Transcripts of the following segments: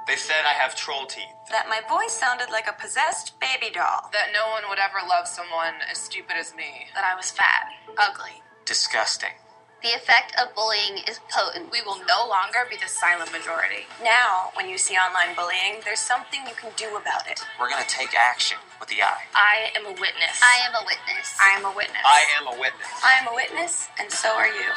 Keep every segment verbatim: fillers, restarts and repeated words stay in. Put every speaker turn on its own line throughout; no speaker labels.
They said I have troll teeth.
That my voice sounded like a possessed baby doll.
That no one would ever love someone as stupid as me.
That I was fat, ugly.
Disgusting.
The effect of bullying is potent.
We will no longer be the silent majority.
Now, when you see online bullying, there's something you can do about it.
We're going to take action with the I.
I am a witness.
I am a witness.
I am a witness.
I am a witness.
I am a witness, and so are you.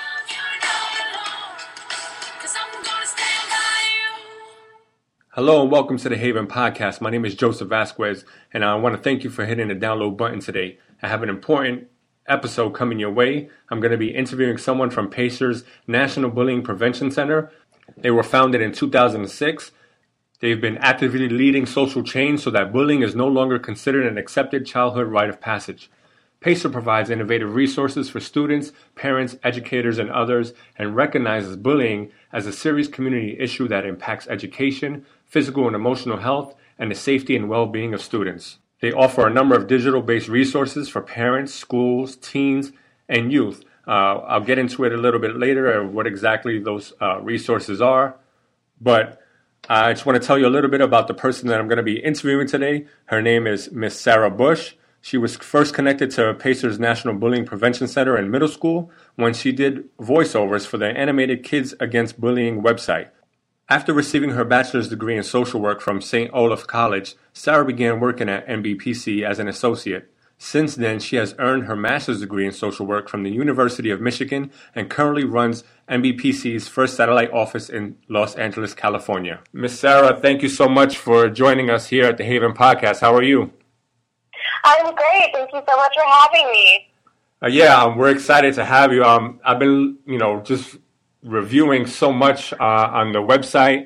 Hello and welcome to the Haven Podcast. My name is Joseph Vasquez, and I want to thank you for hitting the download button today. I have an important episode coming your way. I'm going to be interviewing someone from Pacers National Bullying Prevention Center. They were founded in two thousand six. They've been actively leading social change so that bullying is no longer considered an accepted childhood rite of passage. Pacer provides innovative resources for students, parents, educators, and others, and recognizes bullying as a serious community issue that impacts education, physical and emotional health, and the safety and well-being of students. They offer a number of digital-based resources for parents, schools, teens, and youth. Uh, I'll get into it a little bit later of what exactly those uh, resources are, but I just want to tell you a little bit about the person that I'm going to be interviewing today. Her name is Miss Sarah Bush. She was first connected to Pacers National Bullying Prevention Center in middle school when she did voiceovers for the animated Kids Against Bullying website. After receiving her bachelor's degree in social work from Saint Olaf College, Sarah began working at N B P C as an associate. Since then, she has earned her master's degree in social work from the University of Michigan and currently runs N B P C's first satellite office in Los Angeles, California. Miss Sarah, thank you so much for joining us here at the Haven Podcast. How are you?
I'm great. Thank you so much for having me.
Uh, yeah, um, we're excited to have you. Um, I've been, you know, just reviewing so much uh, on the website,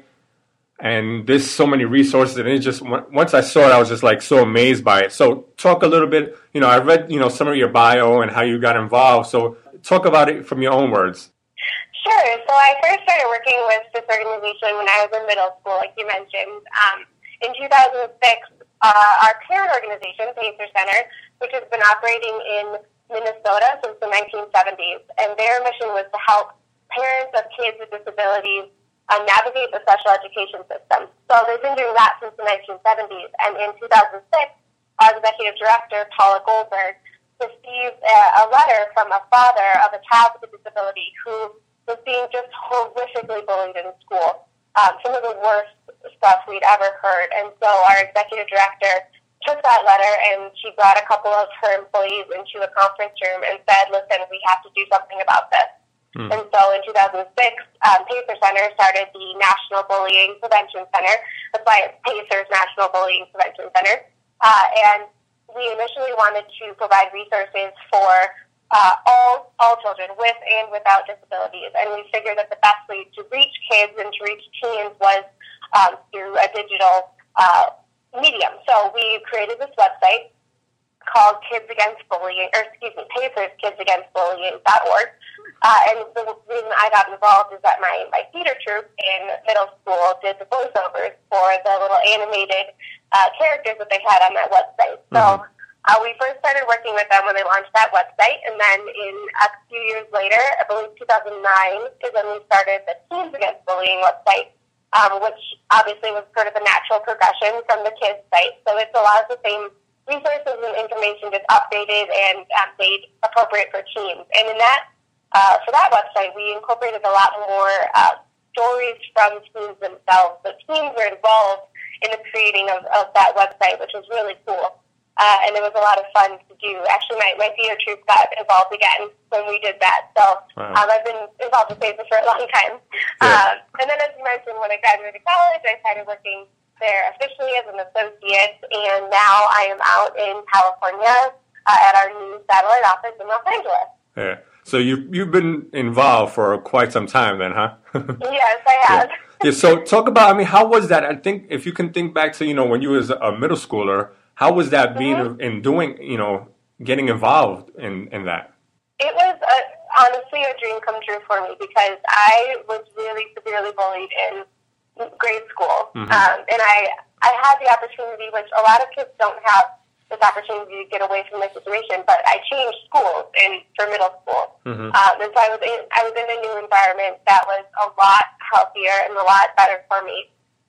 and there's so many resources. And it just once I saw it, I was just like so amazed by it. So, talk a little bit. You know, I read, you know, some of your bio and how you got involved. So, talk about it from your own words.
Sure. So, I first started working with this organization when I was in middle school, like you mentioned, um, in two thousand six. Uh, our parent organization, Pacer Center, which has been operating in Minnesota since the nineteen seventies, and their mission was to help parents of kids with disabilities uh, navigate the special education system. So they've been doing that since the nineteen seventies, and in two thousand six, our executive director, Paula Goldberg, received a, a letter from a father of a child with a disability who was being just horrifically bullied in school. Um, some of the worst stuff we'd ever heard. And so our executive director took that letter and she brought a couple of her employees into a conference room and said, listen, we have to do something about this. Hmm. And so in two thousand six, um, Pacer Center started the National Bullying Prevention Center. That's why it's Pacers National Bullying Prevention Center. Uh, and we initially wanted to provide resources for Uh, all all children with and without disabilities, and we figured that the best way to reach kids and to reach teens was um, through a digital uh, medium. So we created this website called Kids Against Bullying, or excuse me, Pacers Kids Against Bullying dot org. Uh, and the reason I got involved is that my, my theater troupe in middle school did the voiceovers for the little animated uh, characters that they had on that website. So. Mm-hmm. Uh, we first started working with them when they launched that website, and then in a few years later, I believe two thousand nine, is when we started the Teens Against Bullying website, um, which obviously was sort of a natural progression from the kids site. So it's a lot of the same resources and information just updated and um, made appropriate for teens. And in that, uh, for that website, we incorporated a lot more uh, stories from teens themselves. So teens were involved in the creating of, of that website, which was really cool. Uh, and it was a lot of fun to do. Actually, my, my theater troupe got involved again when we did that. So wow. um, I've been involved with Pacer for a long time. Yeah. Um, and then, as you mentioned, when I graduated college, I started working there officially as an associate. And now I am out in California uh, at our new satellite office in Los Angeles.
Yeah. So you, you've been involved for quite some time then, huh?
Yes, I have.
Yeah. Yeah. So talk about, I mean, how was that? I think if you can think back to, you know, when you was a middle schooler, how was that being mm-hmm. in doing, you know, getting involved in, in that?
It was a, honestly a dream come true for me because I was really severely bullied in grade school. Mm-hmm. Um, and I, I had the opportunity, which a lot of kids don't have this opportunity to get away from the situation, but I changed schools in, for middle school. Mm-hmm. Um, and so I was, in, I was in a new environment that was a lot healthier and a lot better for me.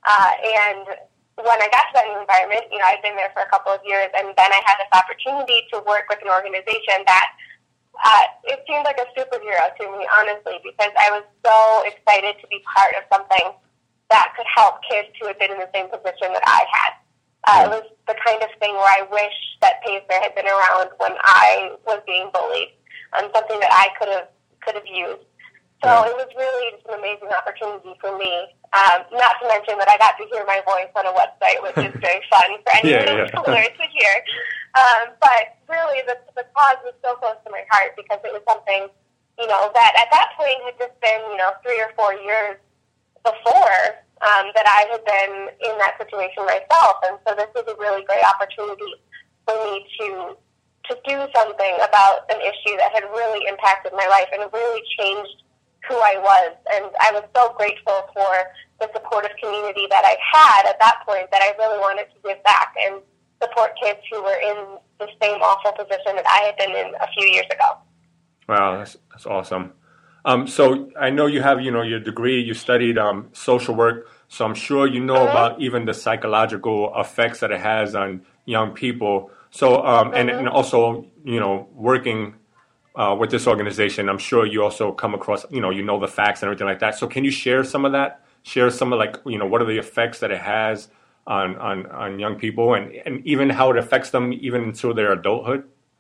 Uh, and when I got to that new environment, you know, I'd been there for a couple of years, and then I had this opportunity to work with an organization that uh, it seemed like a superhero to me, honestly, because I was so excited to be part of something that could help kids who had been in the same position that I had. Uh, it was the kind of thing where I wish that Pacer had been around when I was being bullied, and something that I could have could have used. So
Yeah.
it was really just an amazing opportunity for me. Um, not to mention that I got to hear my voice on a website, which is very fun for anyone
Yeah,
who
yeah.
learns to hear. Um, but really, the, the cause was so close to my heart because it was something, you know, that at that point had just been, you know, three or four years before um, that I had been in that situation myself. And so this was a really great opportunity for me to to do something about an issue that had really impacted my life and really changed who I was. And I was so grateful for the supportive community that I had at that point that I really wanted to give back and support kids who were in the same awful position that I had been in a few years ago.
Wow, that's that's awesome. Um, so I know you have, you know, your degree. You studied um, social work, so I'm sure you know
Mm-hmm.
about even the psychological effects that it has on young people. So um, and,
Mm-hmm.
and also, you know, working uh, with this organization, I'm sure you also come across, you know, you know the facts and everything like that. So can you share some of that? Share some of like, you know, what are the effects that it has on on, on young people, and, and even how it affects them even into their adulthood?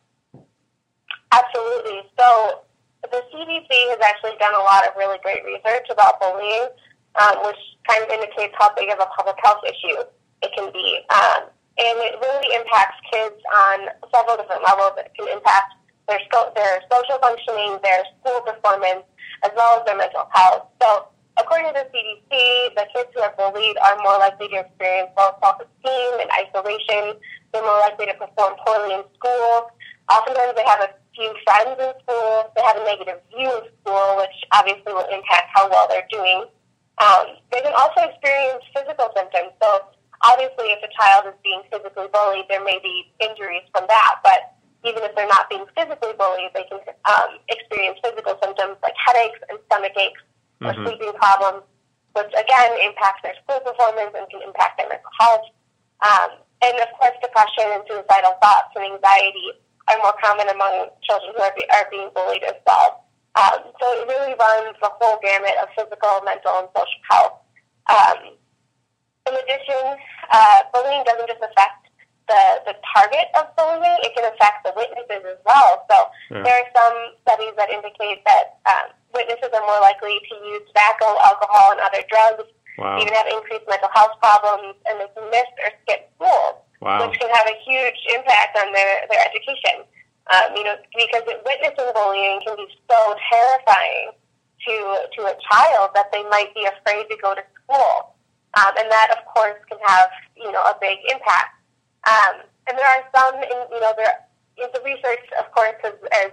Absolutely. So the C D C has actually done a lot of really great research about bullying, um, which kind of indicates how big of a public health issue it can be. Um, and it really impacts kids on several different levels. It can impact their, sco- their social functioning, their school performance, as well as their mental health. So according to the C D C, the kids who are bullied are more likely to experience low self-esteem and isolation. They're more likely to perform poorly in school. Oftentimes they have a few friends in school. They have a negative view of school, which obviously will impact how well they're doing. Um, they can also experience physical symptoms. So obviously if a child is being physically bullied, there may be injuries from that. But even if they're not being physically bullied, they can um, experience physical symptoms like headaches and stomach aches or
Mhm.
sleeping problems, which again impacts their school performance and can impact their mental health. Um, and of course, depression and suicidal thoughts and anxiety are more common among children who are, be, are being bullied as well. Um, so it really runs the whole gamut of physical, mental, and social health. Um, in addition, uh, bullying doesn't just affect the, the target of bullying, it can affect the witnesses as well. So
Yeah.
there are some studies that indicate that um, witnesses are more likely to use tobacco, alcohol, and other drugs,
Wow.
even have increased mental health problems, and they can miss or skip school,
Wow.
which can have a huge impact on their, their education. Um, you know, because witnessing bullying can be so terrifying to to a child that they might be afraid to go to school. Um, and that, of course, can have, you know, a big impact. Um, and there are some, in, you know, there is the research, of course, is, is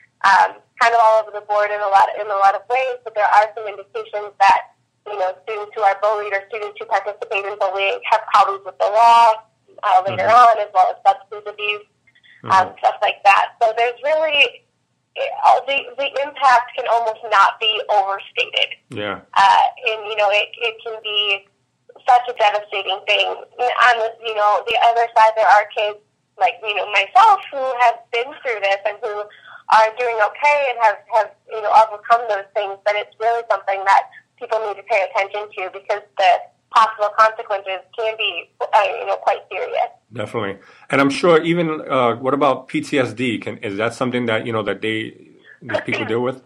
um, kind of all over the board in a lot in a lot of ways, but there are some indications that, you know, students who are bullied or students who participate in bullying have problems with the law uh, later
Mhm.
on, as well as substance abuse, um, stuff like that. So there's really, uh, the, the impact can almost not be overstated.
Yeah.
Uh, and, you know, it, it can be such a devastating thing. On the, you know, the other side, there are kids like, you know, myself who have been through this and who are doing okay and have, have, you know, overcome those things, but it's really something that people need to pay attention to because the possible consequences can be, uh, you know, quite serious.
Definitely. And I'm sure even, uh, what about P T S D? Can, is that something that, you know, that they, these people deal with?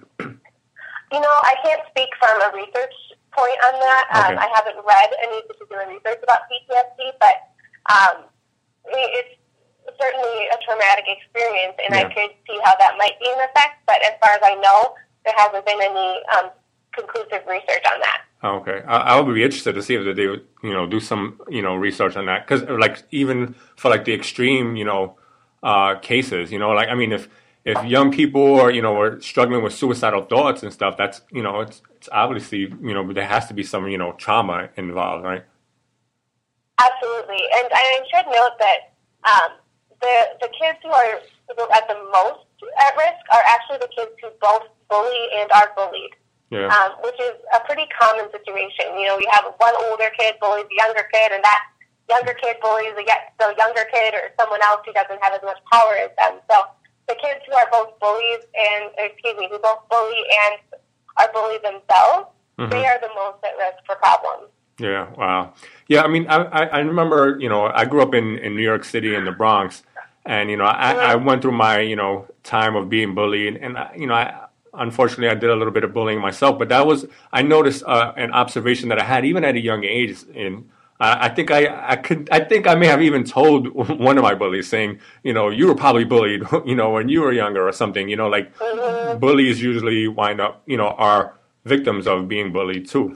You know, I can't speak from a research point on that. Um,
Okay.
I haven't read any particular research about P T S D, but um, it's certainly a traumatic experience, and
Yeah.
I could see how that might be an effect, but as far as I know, there hasn't been any um, conclusive research on that.
Oh, okay. I, I would be interested to see if they would, you know, do some, you know, research on that. Because, like, even for, like, the extreme, you know, uh, cases, you know, like, I mean, if if young people are, you know, are struggling with suicidal thoughts and stuff, that's, you know, it's it's obviously, you know, there has to be some, you know, trauma involved, right?
Absolutely. And I should note that um, the the kids who are at the most at risk are actually the kids who both bully and are bullied.
Yeah.
Um, which is a pretty common situation. You know, you have one older kid bullies a younger kid, and that younger kid bullies the the younger kid or someone else who doesn't have as much power as them. So the kids who are both bullies and, excuse me, who both bully and are bullied themselves, mm-hmm. they are the most at risk for problems.
Yeah, wow. Yeah, I mean, I, I, I remember, you know, I grew up in, in New York City in the Bronx, and, you know, I, mm-hmm. I went through my, you know, time of being bullied, and, I, you know, I unfortunately I did a little bit of bullying myself, but that was, I noticed uh, an observation that I had even at a young age, and I think I, I could I think I may have even told one of my bullies, saying, you know, you were probably bullied, you know, when you were younger or something, you know, like mm-hmm. bullies usually wind up, you know, are victims of being bullied too.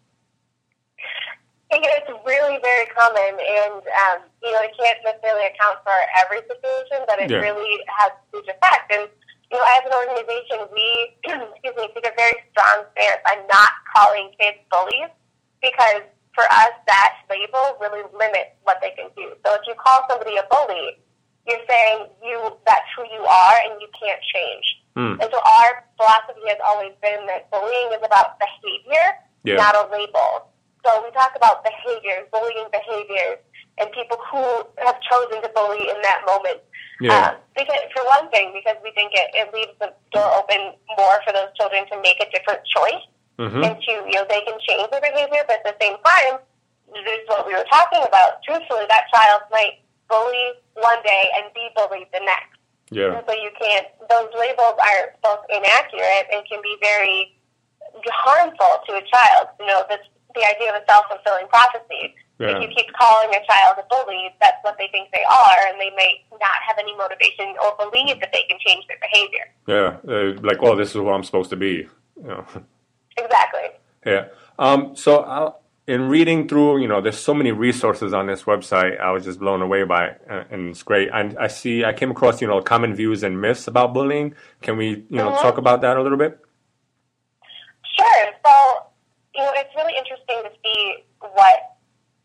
It's really very common, and um, you know, it can't necessarily account for every situation, but it
yeah. really
has a huge effect. And you know, as an organization, we excuse me take a very strong stance on not calling kids bullies, because for us, that label really limits what they can do. So if you call somebody a bully, you're saying you that's who you are and you can't change. Mm. And so our philosophy has always been that bullying is about behavior, yeah. not a label. So we talk about behaviors, bullying behaviors, and people who have chosen to bully in that moment. Yeah. Um, because, for one thing, because we think it, it leaves the door open more for those children to make a different choice. Mm-hmm. And to, you know, they can change their behavior, but at the same time, this is what we were talking about. Truthfully, that child might bully one day and be bullied the next.
Yeah.
And so you can't, those labels are both inaccurate and can be very harmful to a child. You know, this, the idea of a self-fulfilling prophecy. Yeah. If you keep calling a child a bully, that's what they think they are, and they may not have any motivation or believe that they can change their behavior.
Yeah, uh, like, oh, this is who I'm supposed to be. You know.
Exactly.
Yeah. Um, so I'll, in reading through, you know, there's so many resources on this website. I was just blown away by it, and it's great. And I see, I came across, you know, common views and myths about bullying. Can we, you know, mm-hmm. talk about that a little bit?
Sure. So, you know, it's really interesting to see what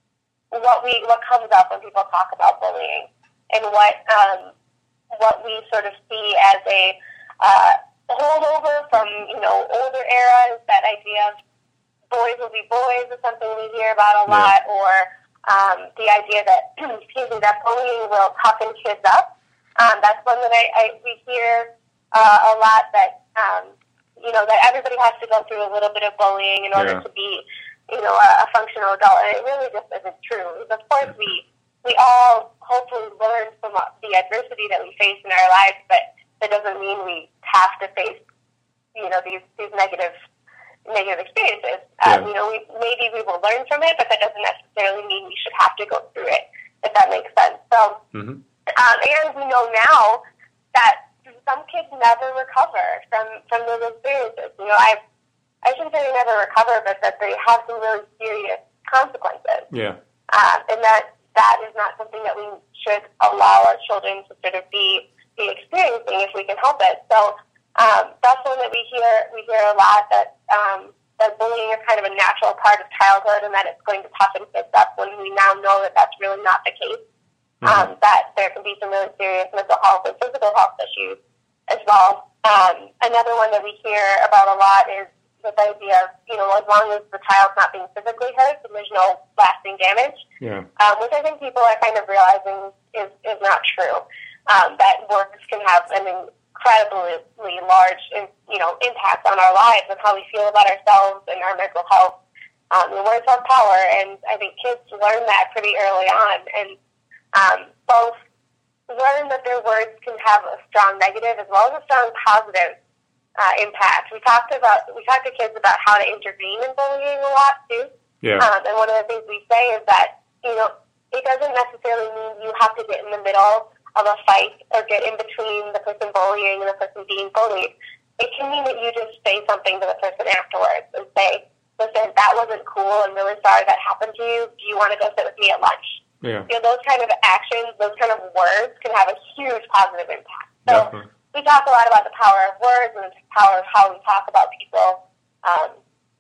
what we what comes up when people talk about bullying, and what um, what we sort of see as a uh, holdover from, you know, older eras, that idea of boys will be boys is something we hear about a lot, yeah. or um, the idea that, excuse me, that bullying will toughen kids up. Um, that's one that I, I we hear uh, a lot, that, um, you know, that everybody has to go through a little bit of bullying in order yeah. to be, you know, a, a functional adult, and it really just isn't true. Of course, we, we all hopefully learn from the adversity that we face in our lives, but that doesn't mean we have to face, you know, these, these negative negative experiences. Yeah. Um, you know, we, maybe we will learn from it, but that doesn't necessarily mean we should have to go through it, if that makes sense. So, mm-hmm. um, and we know now that some kids never recover from, from those experiences. You know, I've, I shouldn't say they never recover, but that they have some really serious consequences.
Yeah.
Um, and that that is not something that we should allow our children to sort of be be experiencing if we can help it. So um, that's one that we hear we hear a lot, that um, that bullying is kind of a natural part of childhood, and that it's going to toughen kids up, when we now know that that's really not the case. Mm-hmm. Um, that there can be some really serious mental health and physical health issues as well. Um, another one that we hear about a lot is this idea of, you know, as long as the child's not being physically hurt, then there's no lasting damage.
Yeah.
Um, which I think people are kind of realizing is, is not true. Um, that words can have an incredibly large, you know, impact on our lives and how we feel about ourselves and our mental health. Um, and words have power, and I think kids learn that pretty early on, and um, both learn that their words can have a strong negative as well as a strong positive uh, impact. We talked about we talked to kids about how to intervene in bullying a lot too.
Yeah.
Um, and one of the things we say is that, you know, it doesn't necessarily mean you have to get in the middle of a fight or get in between the person bullying and the person being bullied. It can mean that you just say something to the person afterwards and say, listen, that wasn't cool, I'm really sorry that happened to you. Do you want to go sit with me at lunch?
Yeah.
You know, those kind of actions, those kind of words can have a huge positive impact. So
Definitely.
We talk a lot about the power of words and the power of how we talk about people. Um,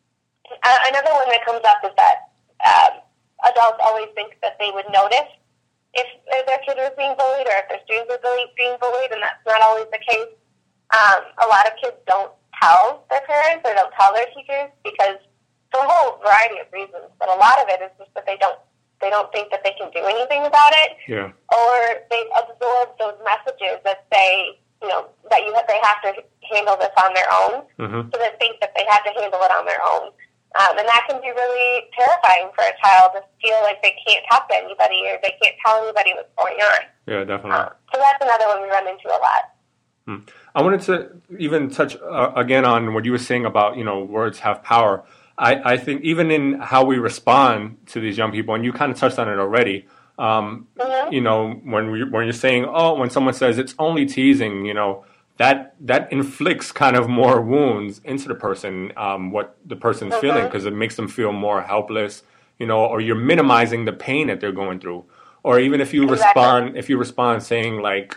another one that comes up is that um, adults always think that they would notice if their kid is being bullied or if their students are being bullied, and that's not always the case. Um, a lot of kids don't tell their parents or don't tell their teachers because for a whole variety of reasons. But a lot of it is just that they don't they don't think that they can do anything about it.
Yeah.
Or they absorb those messages that say, you know, that you they have to handle this on their own.
Mm-hmm.
So they think that they have to handle it on their own. Um, and that can be really terrifying for a child to feel like they can't talk to anybody or they can't tell anybody what's going on.
Yeah, definitely.
Um, so that's another one we run into a lot.
Hmm. I wanted to even touch uh, again on what you were saying about, you know, words have power. I, I think even in how we respond to these young people, and you kind of touched on it already, um,
mm-hmm.
you know, when we, when you're saying, oh, when someone says it's only teasing, you know, that that inflicts kind of more wounds into the person, um, what the person's
mm-hmm.
feeling, because it makes them feel more helpless, you know, or you're minimizing the pain that they're going through. Or even if you
exactly.
respond, if you respond saying like,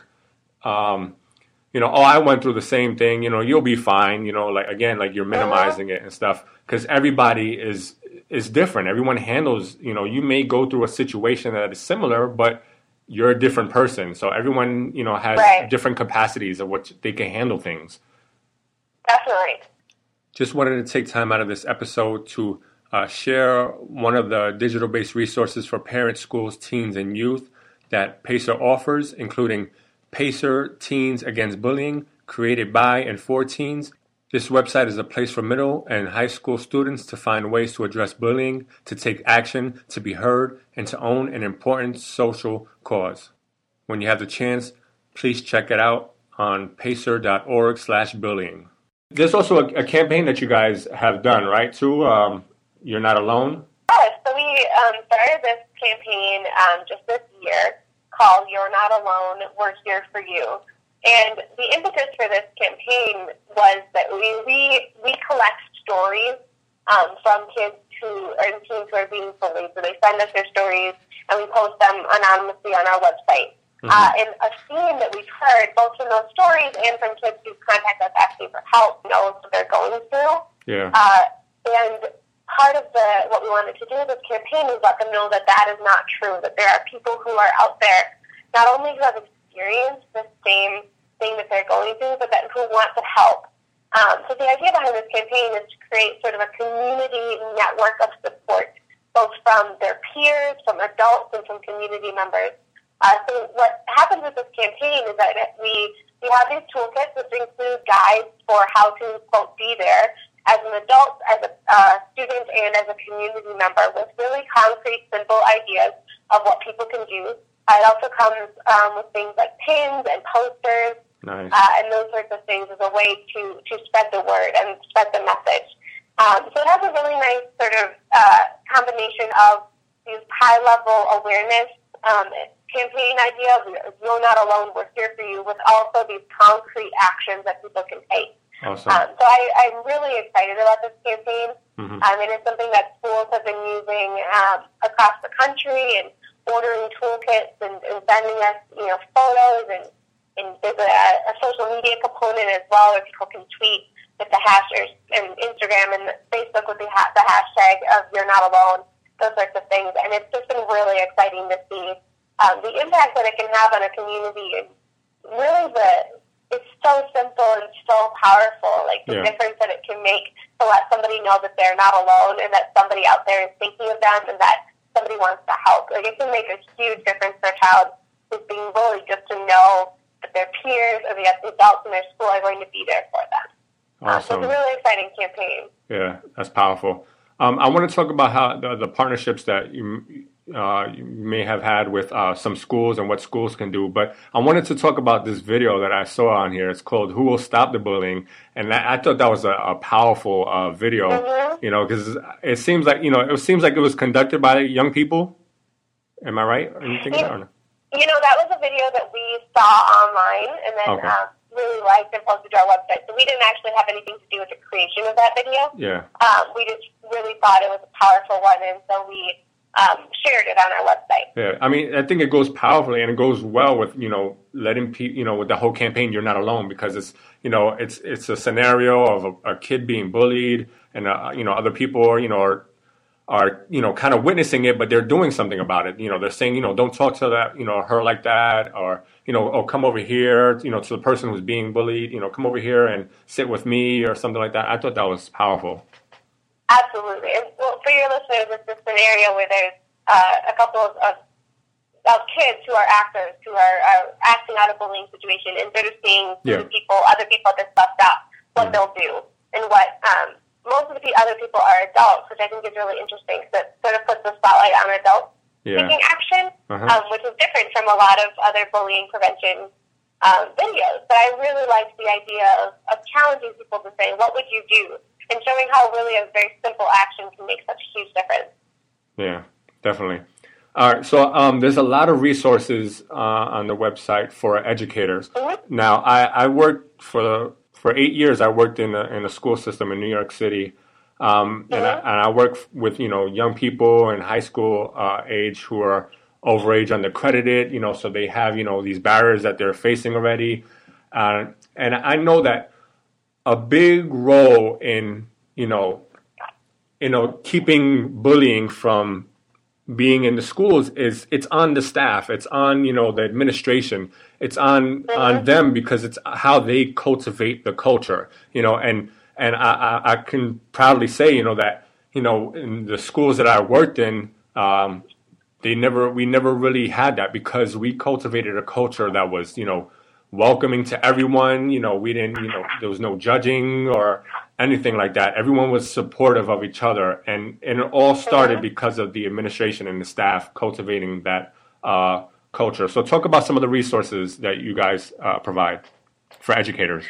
um, you know, oh, I went through the same thing, you know, you'll be fine, you know, like, again, like you're minimizing it and stuff, because everybody is is different. Everyone handles, you know, you may go through a situation that is similar, but you're a different person. So everyone, you know, has
right.
different capacities of what they can handle things.
Definitely.
Just wanted to take time out of this episode to uh, share one of the digital-based resources for parents, schools, teens, and youth that Pacer offers, including Pacer Teens Against Bullying, created by and for teens. This website is a place for middle and high school students to find ways to address bullying, to take action, to be heard, and to own an important social cause. When you have the chance, please check it out on pacer.org slash bullying. There's also a, a campaign that you guys have done, right, too? Um, You're Not Alone?
Yes, so we um, started this campaign um, just this year called You're Not Alone, We're Here For You. And the impetus for this campaign was that we we, we collect stories um, from kids who are teens who are being bullied. So they send us their stories, and we post them anonymously on our website. Mm-hmm. Uh, and a theme that we've heard, both from those stories and from kids who contact us asking for help, knows what they're going through.
Yeah.
Uh, and part of the what we wanted to do with this campaign is let them know that that is not true, that there are people who are out there not only who have experienced the same thing that they're going through, but that who want to help. Um, so the idea behind this campaign is to create sort of a community network of support, both from their peers, from adults, and from community members. Uh, so what happens with this campaign is that we, we have these toolkits which include guides for how to, quote, be there as an adult, as a uh, student, and as a community member with really concrete, simple ideas of what people can do. Uh, it also comes um, with things like pins and posters,
nice.
uh, and those sorts of things as a way to, to spread the word and spread the message. Um, so it has a really nice sort of uh, combination of these high-level awareness um, campaign idea, You're Not Alone, We're Here For You, with also these concrete actions that people can take.
Awesome.
Um, so I, I'm really excited about this campaign.
Mm-hmm.
Um, it is something that schools have been using um, across the country and ordering toolkits and, and sending us, you know, photos, and, and there's a, a social media component as well where people can tweet with the hashtag, and Instagram and Facebook with the, ha- the hashtag of You're Not Alone, those sorts of things. And it's just been really exciting to see um, the impact that it can have on a community, and really the it's so simple and so powerful, like the
yeah.
difference that it can make to let somebody know that they're not alone and that somebody out there is thinking of them and that somebody wants to help. Like, it can make a huge difference for a child who's being bullied just to know that their peers or the adults in their school are going to be there for them.
Awesome.
Uh, so it's a really exciting campaign.
Yeah, that's powerful. Um, I want to talk about how the, the partnerships that you, uh, you may have had with uh, some schools and what schools can do. But I wanted to talk about this video that I saw on here. It's called "Who Will Stop the Bullying," and I, I thought that was a, a powerful uh, video. Mm-hmm. You know, because it seems like you know it seems like it was conducted by young people. Am I right? Are you thinking
you,
that or no?
You know, that was a video that we saw online, and then.
Okay.
Um, really liked and posted to our website. So we didn't actually have anything to do with the creation of that video.
Yeah.
Um, we just really thought it was a powerful one, and so we um, shared it on our website.
Yeah, I mean, I think it goes powerfully, and it goes well with, you know, letting people, you know, with the whole campaign, You're Not Alone, because it's, you know, it's it's a scenario of a, a kid being bullied, and, uh, you know, other people are, you know, are, are, you know, kind of witnessing it, but they're doing something about it. You know, they're saying, you know, don't talk to that, you know, her like that, or, you know, oh, come over here, you know, to the person who's being bullied, you know, come over here and sit with me or something like that. I thought that was powerful.
Absolutely. And well, for your listeners, it's a scenario where there's uh, a couple of, of, of kids who are actors who are, are acting out a bullying situation, and they're just seeing
Yeah.
the people, other people that stuffed up, what
Mm.
they'll do, and what um, most of the pe- other people are adults, which I think is really interesting because it sort of puts the spotlight on adults
Yeah.
taking action,
Uh-huh.
um, which is different from a lot of other bullying prevention um, videos. But I really liked the idea of, of challenging people to say, what would you do? And showing how really a very simple action can make such a huge difference.
Yeah, definitely. All right, so um, there's a lot of resources uh, on the website for educators.
Mm-hmm.
Now, I, I worked for for eight years. I worked in a, in a school system in New York City, um, and, I,
Mm-hmm.
and I work with you know young people in high school uh, age who are overage, undercredited. You know, so they have you know these barriers that they're facing already, uh, and I know that a big role in you know you know keeping bullying from being in the schools is it's on the staff, it's on you know the administration, it's on on them, because it's how they cultivate the culture, you know, and and I, I, I can proudly say you know that you know in the schools that I worked in, um, they never we never really had that, because we cultivated a culture that was you know welcoming to everyone. You know, we didn't you know there was no judging or anything like that. Everyone was supportive of each other, and, and it all started because of the administration and the staff cultivating that uh, culture. So talk about some of the resources that you guys uh, provide for educators.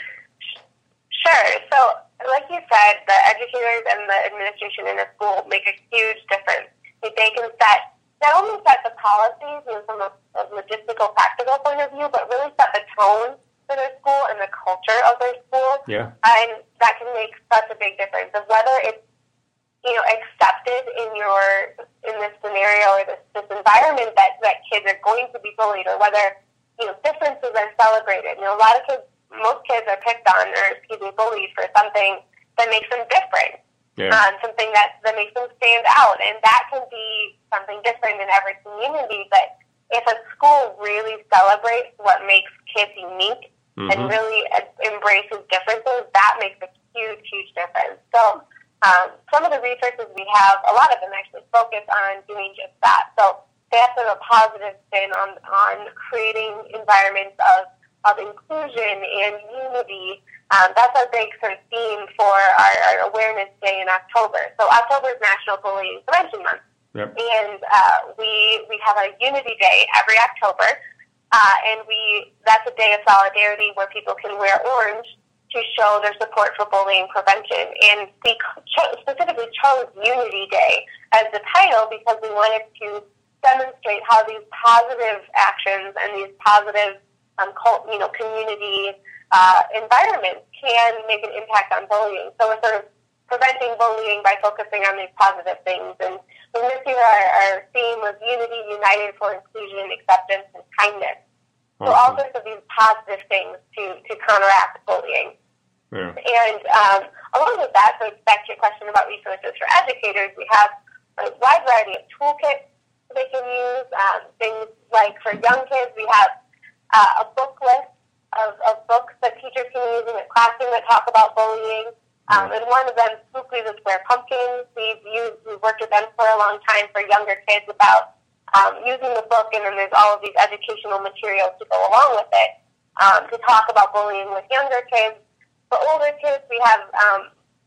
Sure. So, like you said, the educators and the administration in a school make a huge difference. If they can set, not only set the policies you know, from a, a logistical, practical point of view, but really set the tone for their school and the culture of their school.
Yeah.
And that can make such a big difference of whether it's, you know, accepted in your, in this scenario or this, this environment that, that kids are going to be bullied, or whether, you know, differences are celebrated. You know, a lot of kids, most kids are picked on, or excuse me, bullied for something that makes them different.
Yeah.
Um, something that, that makes them stand out. And that can be something different in every community. But if a school really celebrates what makes kids unique, mm-hmm. and really uh, embraces differences, that makes a huge, huge difference. So um, some of the resources we have, a lot of them actually focus on doing just that. So they have sort of a positive spin on, on creating environments of, of inclusion and unity. Um, that's our big sort of theme for our, our Awareness Day in October. So October is National Bullying Prevention Month.
Yep.
And uh, we we have a Unity Day every October, uh, and we that's a day of solidarity where people can wear orange to show their support for bullying prevention. And we cho- specifically chose Unity Day as the title because we wanted to demonstrate how these positive actions and these positive um, cult, you know, community uh, environments can make an impact on bullying. So we're sort of preventing bullying by focusing on these positive things. And this year our, our theme was Unity, United for Inclusion, Acceptance, and Kindness. So all sorts of these positive things to, to counteract bullying.
Yeah.
And um, along with that, so back to your question about resources for educators, we have a wide variety of toolkits they can use. Um, things like for young kids, we have uh, a book list of, of books that teachers can use in the classroom that talk about bullying. Um, and one of them, Spookly the Square Pumpkins, we've used, we've worked with them for a long time for younger kids about um, using the book, and then there's all of these educational materials to go along with it um, to talk about bullying with younger kids. For older kids, we have um,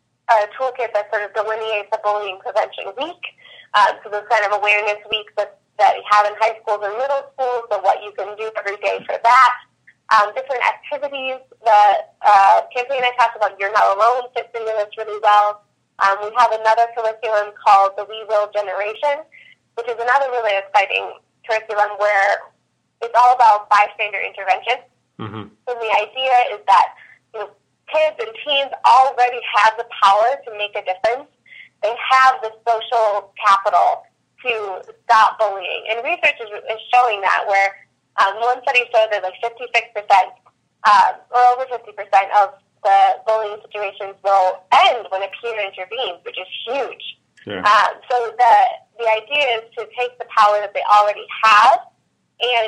a toolkit that sort of delineates the Bullying Prevention Week. Um, so those kind of awareness weeks that, that we have in high schools and middle schools, so what you can do every day for that. Um, different activities that uh, Tiffany and I talked about. You're Not Alone fits into this really well. Um, we have another curriculum called the We Will Generation, which is another really exciting curriculum where it's all about bystander intervention.
Mm-hmm.
And the idea is that you know, kids and teens already have the power to make a difference. They have the social capital to stop bullying. And research is, is showing that, where um, one study showed that like fifty-six percent uh, or over fifty percent of the bullying situations will end when a peer intervenes, which is huge.
Yeah.
Um, so the the idea is to take the power that they already have and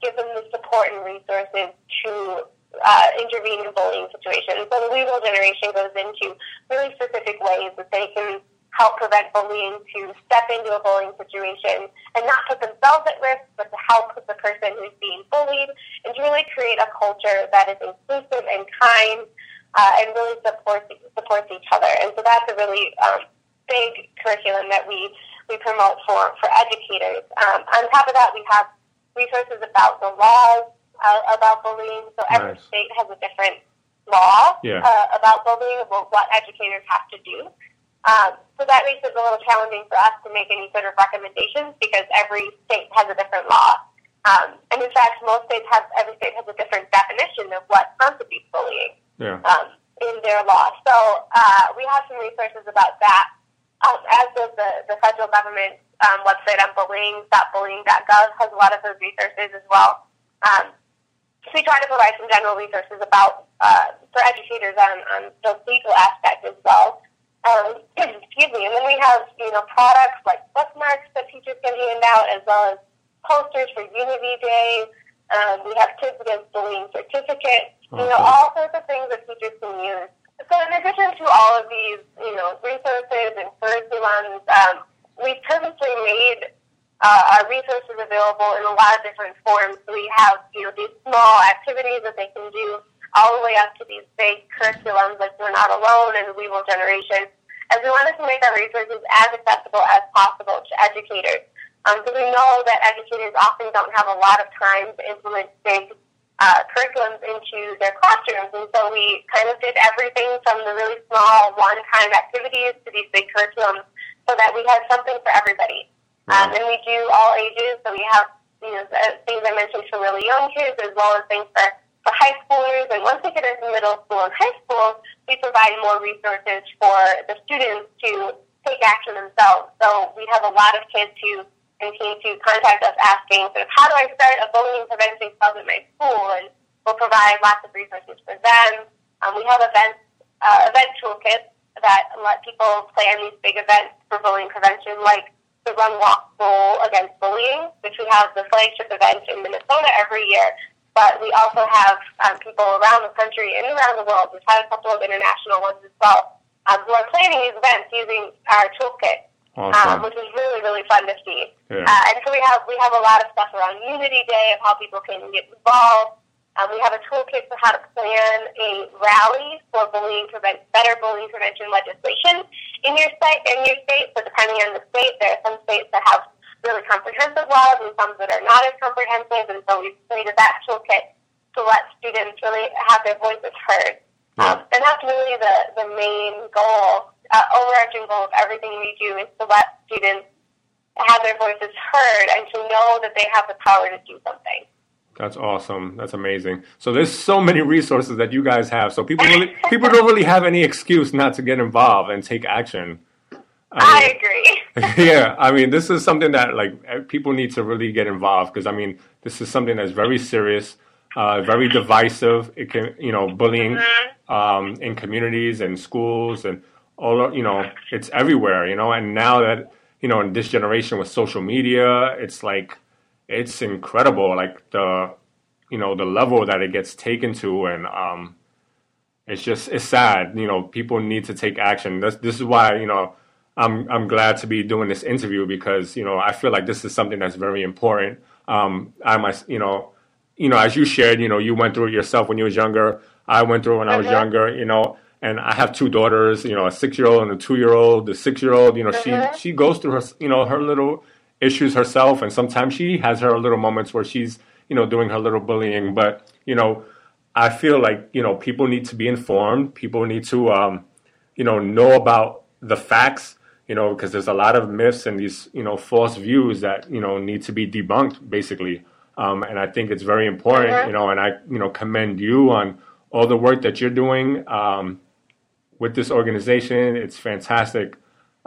give them the support and resources to uh, intervene in bullying situations. So the We Will generation goes into really specific ways that they can help prevent bullying, to step into a bullying situation and not put themselves at risk, but to help the person who's being bullied, and to really create a culture that is inclusive and kind uh, and really supports supports each other. And so that's a really um, big curriculum that we, we promote for, for educators. Um, on top of that, we have resources about the laws uh, about bullying. So every
Nice.
state has a different law
Yeah.
uh, about bullying, about what educators have to do. Um, so that makes it a little challenging for us to make any sort of recommendations because every state has a different law. Um, and in fact, most states have, every state has a different definition of what constitutes bullying
Yeah.
um, in their law. So uh, we have some resources about that, um, as does the, the federal government um, website on bullying, stop bullying dot gov has a lot of those resources as well. Um, so we try to provide some general resources about uh, for educators on, on the legal aspect as well. Um, excuse me, and then we have, you know, products like bookmarks that teachers can hand out, as well as posters for Unity Day. Um, we have Kids Against Bullying certificates, you know,
Okay.
all sorts of things that teachers can use. So in addition to all of these, you know, resources and curriculums, um, we've purposely made uh, our resources available in a lot of different forms. So we have, you know, these small activities that they can do, all the way up to these big curriculums like We're Not Alone and We Will Generation. And we wanted to make our resources as accessible as possible to educators. Um, because we know that educators often don't have a lot of time to implement big uh, curriculums into their classrooms. And so we kind of did everything from the really small one-time activities to these big curriculums so that we had something for everybody. Um, and we do all ages. So we have, you know, the things I mentioned for really young kids, as well as things for for high schoolers, and once they get into middle school and high school, we provide more resources for the students to take action themselves. So we have a lot of kids who continue to contact us asking, sort of, how do I start a bullying prevention club at my school? And we'll provide lots of resources for them. Um, we have events, uh, event toolkits that let people plan these big events for bullying prevention, like the Run Walk Goal Against Bullying, which we have the flagship event in Minnesota every year. But we also have um, people around the country and around the world. We've had a couple of international ones as well, um, who are planning these events using our toolkit,
Awesome.
um, which is really, really fun to see.
Yeah.
Uh, and so we have we have a lot of stuff around Unity Day of how people can get involved. Um, we have a toolkit for how to plan a rally for bullying prevent better bullying prevention legislation in your state. In your state, so depending on the state, there are some states that have really comprehensive laws and some that are not as comprehensive, and so we've created that toolkit to let students really have their voices heard. Um, and that's really the, the main goal, uh, overarching goal of everything we do, is to let students have their voices heard and to know that they have the power to do something.
That's awesome. That's amazing. So there's so many resources that you guys have. So people really, people don't really have any excuse not to get involved and take action.
I, mean, I agree.
Yeah, I mean, this is something that like people need to really get involved, because I mean, this is something that's very serious, uh, very divisive. It can, you know, bullying
mm-hmm.
um, in communities and schools and all, you know, it's everywhere, you know. And now that, you know, in this generation with social media, it's like, it's incredible, like the, you know, the level that it gets taken to, and um, it's just, it's sad. You know, people need to take action. This, this is why, you know, I'm I'm glad to be doing this interview, because, you know, I feel like this is something that's very important. Um, I must, you know, you know, as you shared, you know, you went through it yourself when you was younger. I went through it when I was younger, you know, and I have two daughters, you know, a six-year-old and a two-year-old. The six-year-old, you know, she she goes through her, you know, her little issues herself, and sometimes she has her little moments where she's, you know, doing her little bullying. But, you know, I feel like, you know, people need to be informed. People need to, um, you know, know about the facts. You know, because there's a lot of myths and these, you know, false views that, you know, need to be debunked, basically. Um, and I think it's very important, mm-hmm. you know, and I, you know, commend you on all the work that you're doing um, with this organization. It's fantastic.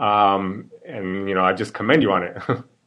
Um, and, you know, I just commend you on it.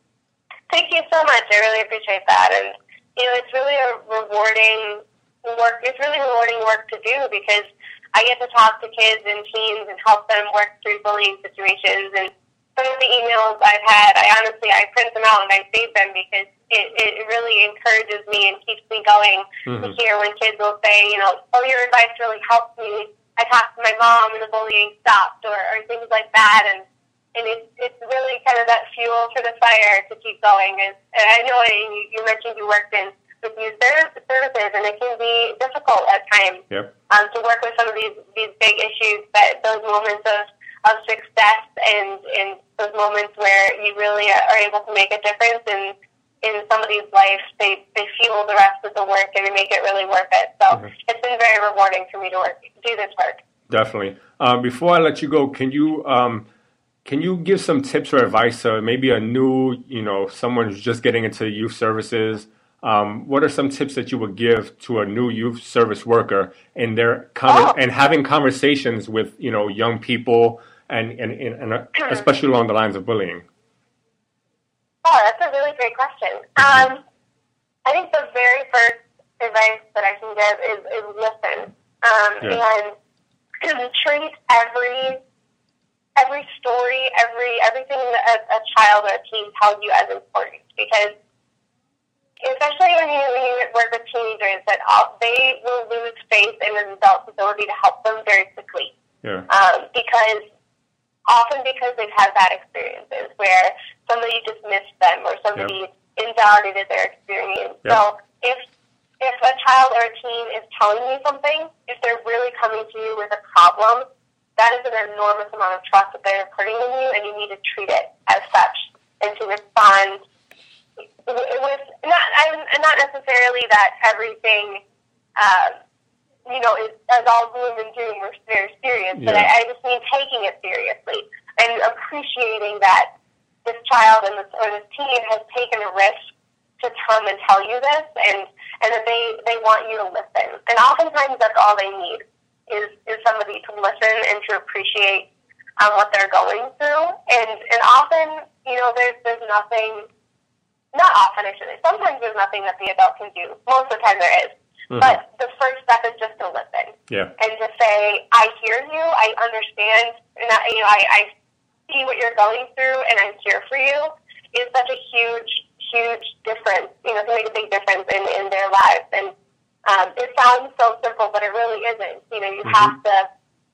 Thank you so much. I really appreciate that. And, you know, it's really a rewarding work. It's really rewarding work to do, because I get to talk to kids and teens and help them work through bullying situations. And, some of the emails I've had, I honestly, I print them out and I save them because it, it really encourages me and keeps me going mm-hmm. to hear when kids will say, you know, oh, your advice really helped me. I talked to my mom and the bullying stopped, or, or things like that. And, and it's, it's really kind of that fuel for the fire to keep going. And, and I know you, you mentioned you worked in with youth services, and it can be difficult at times
yep.
um, to work with some of these, these big issues, but those moments of of success and in those moments where you really are able to make a difference in in somebody's life, they, they fuel the rest of the work and they make it really worth it. So mm-hmm. it's been very rewarding for me to work do this work.
Definitely. Um, before I let you go, can you um, can you give some tips or advice to maybe a new, you know, someone who's just getting into youth services? Um, what are some tips that you would give to a new youth service worker in their con- oh. and having conversations with, you know, young people and, and, and, and especially along the lines of bullying?
Oh, that's a really great question. Um, I think the very first advice that I can give is, is listen um, yeah. and treat every every story, every everything that a, a child or a teen tells you as important, because especially when you, when you work with teenagers, that all, they will lose faith in an adult's ability to help them very quickly.
Yeah.
Um, because often because they've had bad experiences where somebody dismissed them or somebody yep. invalidated their experience. Yep. So if if a child or a teen is telling you something, if they're really coming to you with a problem, that is an enormous amount of trust that they're putting in you, and you need to treat it as such and to respond with not not necessarily that everything um, you know is as all gloom and doom or very serious, yeah. but I, I just mean taking it seriously and appreciating that this child and this or this teen has taken a risk to come and tell you this, and and that they they want you to listen. And oftentimes that's all they need is is somebody to listen and to appreciate um, what they're going through. And and often you know there's there's nothing. Not often, I should say. Sometimes there's nothing that the adult can do. Most of the time there is. Mm-hmm. But the first step is just to listen.
Yeah.
And to say, I hear you, I understand, and I, you know, I, I see what you're going through, and I'm here for you, is such a huge, huge difference, you know, to make a big difference in, in their lives. And um, it sounds so simple, but it really isn't. You know, you mm-hmm. have to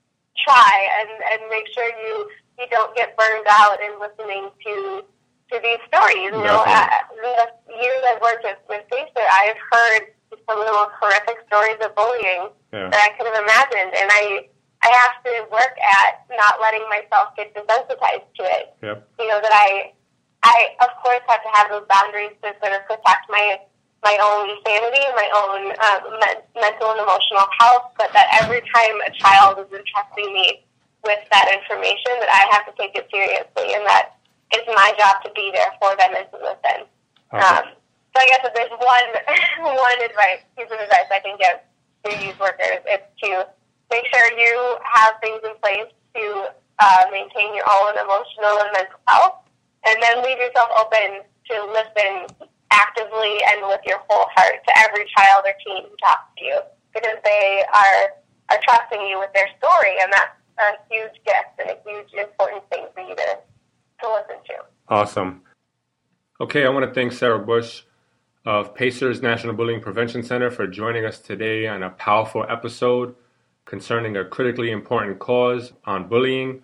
try and, and make sure you, you don't get burned out in listening to to these stories. You know, uh, the years I've worked with, with Pacer, I've heard some of the most horrific stories of bullying yeah. that I could have imagined, and I I have to work at not letting myself get desensitized to it.
Yep.
You know, that I, I of course have to have those boundaries to sort of protect my my own sanity and my own uh, me- mental and emotional health, but that every time a child is entrusting me with that information, that I have to take it seriously, and that it's my job to be there for them and to listen.
Okay.
Um, so I guess if there's one one advice, piece of advice I can give to youth workers, it's to make sure you have things in place to uh, maintain your own emotional and mental health, and then leave yourself open to listen actively and with your whole heart to every child or teen who talks to you, because they are are trusting you with their story, and that's a huge gift and a huge important thing for you to to listen to.
Awesome. Okay, I want to thank Sarah Bush of Pacer's National Bullying Prevention Center for joining us today on a powerful episode concerning a critically important cause on bullying.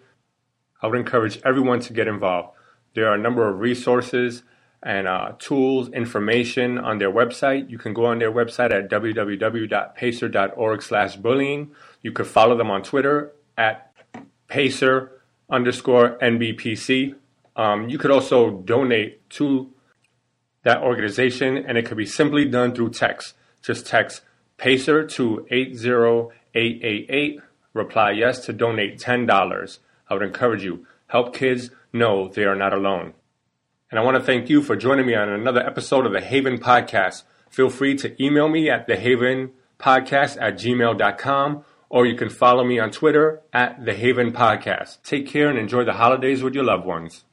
I would encourage everyone to get involved. There are a number of resources and uh, tools, information on their website. You can go on their website at w w w dot pacer dot org slash bullying. You could follow them on Twitter at Pacer underscore N B P C. Um, you could also donate to that organization, and it could be simply done through text. Just text PACER to eight zero eight eight eight. Reply yes to donate ten dollars. I would encourage you. Help kids know they are not alone. And I want to thank you for joining me on another episode of the Haven Podcast. Feel free to email me at the haven podcast at gmail dot com, or you can follow me on Twitter at the Haven Podcast. Take care and enjoy the holidays with your loved ones.